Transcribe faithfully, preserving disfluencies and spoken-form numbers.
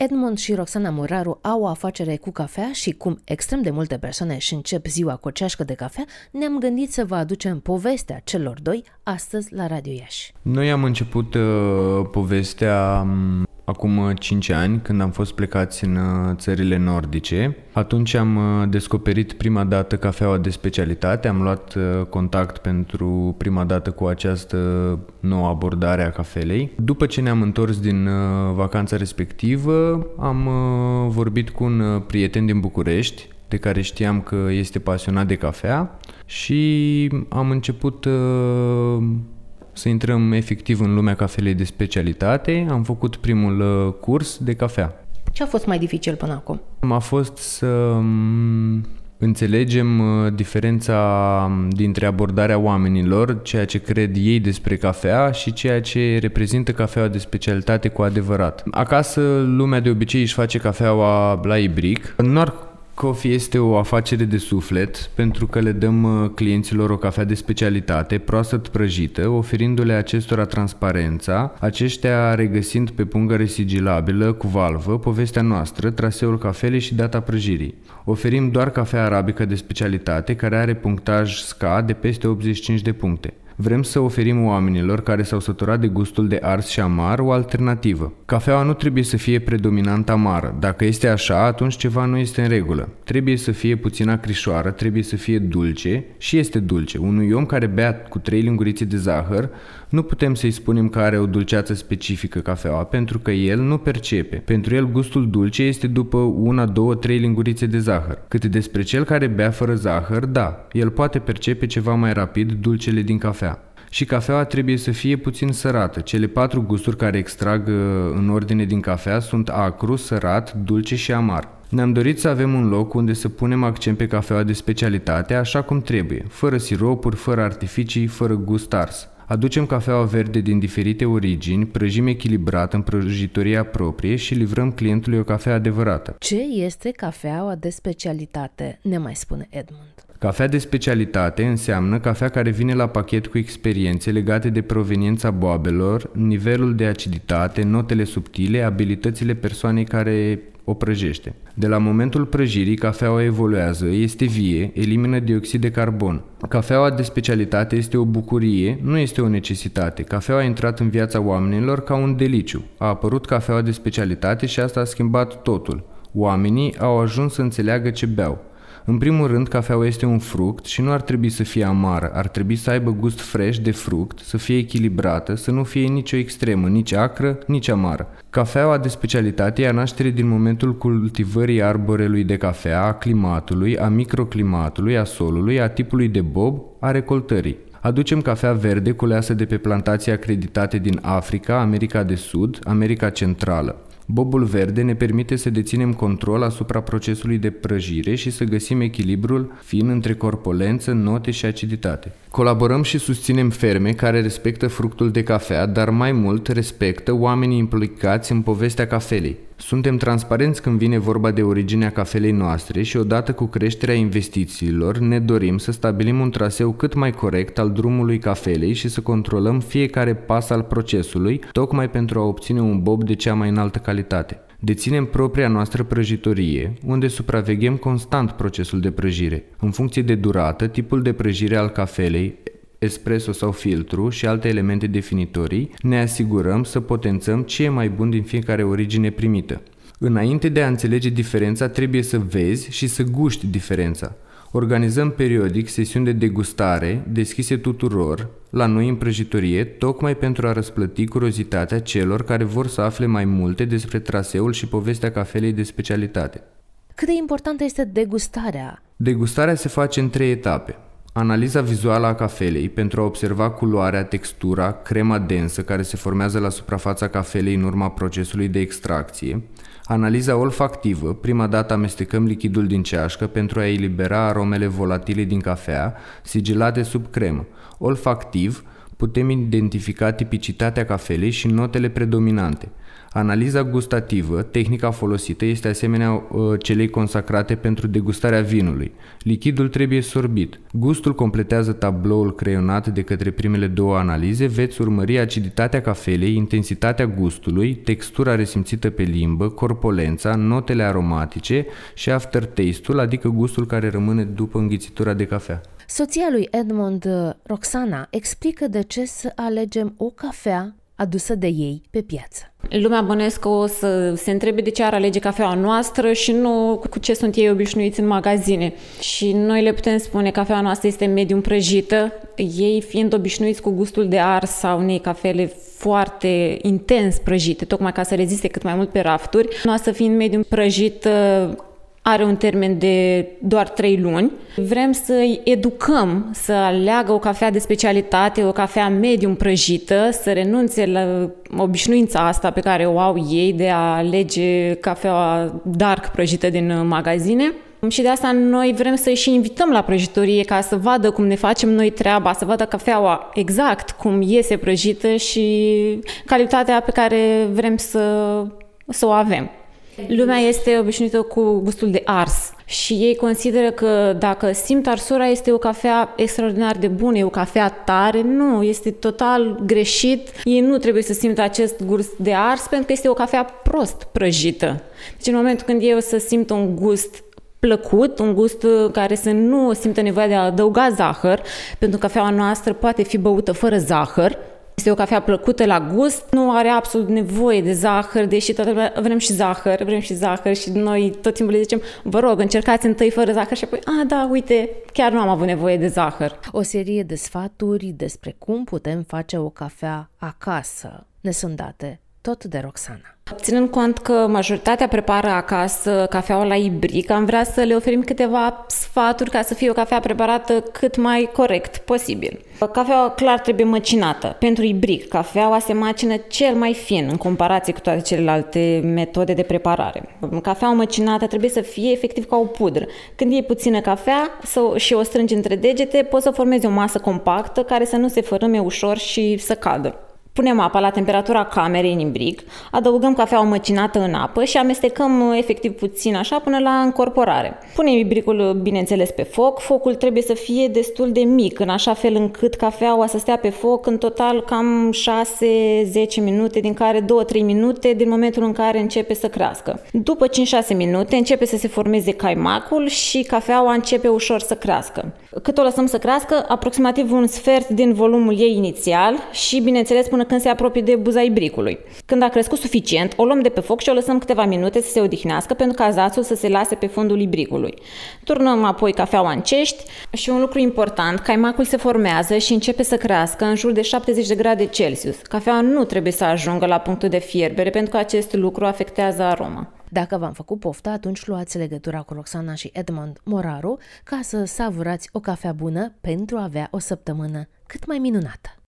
Edmond și Roxana Moraru au o afacere cu cafea și cum extrem de multe persoane își încep ziua cu o ceașcă de cafea, ne-am gândit să vă aducem povestea celor doi astăzi la Radio Iași. Noi am început uh, povestea um, acum cinci ani, când am fost plecați în uh, țările nordice. Atunci am uh, descoperit prima dată cafeaua de specialitate, am luat uh, contact pentru prima dată cu această nouă abordare a cafelei. După ce ne-am întors din uh, vacanța respectivă, am uh, vorbit cu un uh, prieten din București, de care știam că este pasionat de cafea, și am început uh, să intrăm efectiv în lumea cafelei de specialitate. Am făcut primul uh, curs de cafea. Ce a fost mai dificil până acum? A fost să um, înțelegem uh, diferența dintre abordarea oamenilor, ceea ce cred ei despre cafea și ceea ce reprezintă cafeaua de specialitate cu adevărat. Acasă lumea de obicei își face cafeaua la ibric. Nord Coffee este o afacere de suflet pentru că le dăm clienților o cafea de specialitate, proaspăt prăjită, oferindu-le acestora transparența, aceștia regăsind pe pungăre sigilabilă cu valvă povestea noastră, traseul cafelei și data prăjirii. Oferim doar cafea arabică de specialitate, care are punctaj S C A de peste optzeci și cinci de puncte. Vrem să oferim oamenilor care s-au săturat de gustul de ars și amar o alternativă. Cafeaua nu trebuie să fie predominant amară. Dacă este așa, atunci ceva nu este în regulă. Trebuie să fie puțin acrișoară, trebuie să fie dulce și este dulce. Unui om care bea cu trei lingurițe de zahăr, nu putem să-i spunem că are o dulceață specifică cafeaua, pentru că el nu percepe. Pentru el gustul dulce este după una, două, trei lingurițe de zahăr. Cât despre cel care bea fără zahăr, da, el poate percepe ceva mai rapid dulcele din cafea. Și cafeaua trebuie să fie puțin sărată. Cele patru gusturi care extrag în ordine din cafea sunt acru, sărat, dulce și amar. Ne-am dorit să avem un loc unde să punem accent pe cafeaua de specialitate așa cum trebuie, fără siropuri, fără artificii, fără gust ars. Aducem cafeaua verde din diferite origini, prăjim echilibrat în prăjitoria proprie și livrăm clientului o cafea adevărată. Ce este cafeaua de specialitate? Ne mai spune Edmond. Cafea de specialitate înseamnă cafea care vine la pachet cu experiențe legate de proveniența boabelor, nivelul de aciditate, notele subtile, abilitățile persoanei care o prăjește. De la momentul prăjirii, cafeaua evoluează, este vie, elimină dioxid de carbon. Cafeaua de specialitate este o bucurie, nu este o necesitate. Cafeaua a intrat în viața oamenilor ca un deliciu. A apărut cafeaua de specialitate și asta a schimbat totul. Oamenii au ajuns să înțeleagă ce beau. În primul rând, cafeaua este un fruct și nu ar trebui să fie amară, ar trebui să aibă gust fresh de fruct, să fie echilibrată, să nu fie nicio extremă, nici acră, nici amară. Cafeaua de specialitate ia naștere din momentul cultivării arborelui de cafea, a climatului, a microclimatului, a solului, a tipului de bob, a recoltării. Aducem cafea verde culeasă de pe plantații acreditate din Africa, America de Sud, America Centrală. Bobul verde ne permite să deținem control asupra procesului de prăjire și să găsim echilibrul fin între corpulență, note și aciditate. Colaborăm și susținem ferme care respectă fructul de cafea, dar mai mult respectă oamenii implicați în povestea cafelei. Suntem transparenți când vine vorba de originea cafelei noastre și odată cu creșterea investițiilor ne dorim să stabilim un traseu cât mai corect al drumului cafelei și să controlăm fiecare pas al procesului, tocmai pentru a obține un bob de cea mai înaltă calitate. Deținem propria noastră prăjitorie, unde supraveghem constant procesul de prăjire. În funcție de durată, tipul de prăjire al cafelei, espresso sau filtru și alte elemente definitorii, ne asigurăm să potențăm ce e mai bun din fiecare origine primită. Înainte de a înțelege diferența, trebuie să vezi și să guști diferența. Organizăm periodic sesiuni de degustare deschise tuturor la noi în prăjitorie, tocmai pentru a răsplăti curiozitatea celor care vor să afle mai multe despre traseul și povestea cafelei de specialitate. Cât de importantă este degustarea? Degustarea se face în trei etape. Analiza vizuală a cafelei pentru a observa culoarea, textura, crema densă care se formează la suprafața cafelei în urma procesului de extracție. Analiza olfactivă, prima dată amestecăm lichidul din ceașcă pentru a elibera aromele volatile din cafea, sigilate sub cremă. Olfactiv, putem identifica tipicitatea cafelei și notele predominante. Analiza gustativă, tehnica folosită, este asemenea celei consacrate pentru degustarea vinului. Lichidul trebuie sorbit. Gustul completează tabloul creionat de către primele două analize. Veți urmări aciditatea cafelei, intensitatea gustului, textura resimțită pe limbă, corpolența, notele aromatice și aftertaste-ul, adică gustul care rămâne după înghițitura de cafea. Soția lui Edmond, Roxana, explică de ce să alegem o cafea adusă de ei pe piață. Lumea bănuiesc că o să se întrebe de ce ar alege cafeaua noastră și nu cu ce sunt ei obișnuiți în magazine. Și noi le putem spune că cafeaua noastră este medium prăjită, ei fiind obișnuiți cu gustul de ars sau unei cafele foarte intens prăjite, tocmai ca să reziste cât mai mult pe rafturi. Noastră fiind medium prăjită, are un termen de doar trei luni. Vrem să-i educăm să aleagă o cafea de specialitate, o cafea medium prăjită, să renunțe la obișnuința asta pe care o au ei de a alege cafeaua dark prăjită din magazine. Și de asta noi vrem să-i și invităm la prăjitorie ca să vadă cum ne facem noi treaba, să vadă cafeaua exact cum iese prăjită și calitatea pe care vrem să, să o avem. Lumea este obișnuită cu gustul de ars și ei consideră că dacă simt arsura este o cafea extraordinar de bună, e o cafea tare. Nu, este total greșit. Ei nu trebuie să simtă acest gust de ars pentru că este o cafea prost prăjită. Deci în momentul când eu să simt un gust plăcut, un gust care să nu simtă nevoia de a adăuga zahăr, pentru că cafeaua noastră poate fi băută fără zahăr. Este o cafea plăcută la gust, nu are absolut nevoie de zahăr, deși toată lumea vrem și zahăr, vrem și zahăr și noi tot timpul le zicem, vă rog, încercați întâi fără zahăr și apoi, a, da, uite, chiar nu am avut nevoie de zahăr. O serie de sfaturi despre cum putem face o cafea acasă ne sunt date tot de Roxana. Ținând cont că majoritatea prepară acasă cafeaua la ibric, am vrea să le oferim câteva sfaturi ca să fie o cafea preparată cât mai corect posibil. Cafeaua clar trebuie măcinată. Pentru ibric, cafeaua se macină cel mai fin în comparație cu toate celelalte metode de preparare. Cafeaua măcinată trebuie să fie efectiv ca o pudră. Când iei puțină cafea și o strângi între degete, poți să formezi o masă compactă care să nu se fărâme ușor și să cadă. Punem apa la temperatura camerei în ibric, adăugăm cafeaua măcinată în apă și amestecăm efectiv puțin așa până la încorporare. Punem ibricul, bineînțeles, pe foc. Focul trebuie să fie destul de mic, în așa fel încât cafeaua să stea pe foc în total cam șase zece minute, din care două trei minute din momentul în care începe să crească. După cinci șase minute începe să se formeze caimacul și cafeaua începe ușor să crească. Cât o lăsăm să crească? Aproximativ un sfert din volumul ei inițial și, bineînțeles, până când se apropie de buza ibricului. Când a crescut suficient, o luăm de pe foc și o lăsăm câteva minute să se odihnească pentru ca zațul să se lase pe fundul ibricului. Turnăm apoi cafeaua în cești și un lucru important, caimacul se formează și începe să crească în jur de șaptezeci de grade Celsius. Cafeaua nu trebuie să ajungă la punctul de fierbere pentru că acest lucru afectează aroma. Dacă v-am făcut poftă, atunci luați legătura cu Roxana și Edmond Moraru ca să savurați o cafea bună pentru a avea o săptămână cât mai minunată.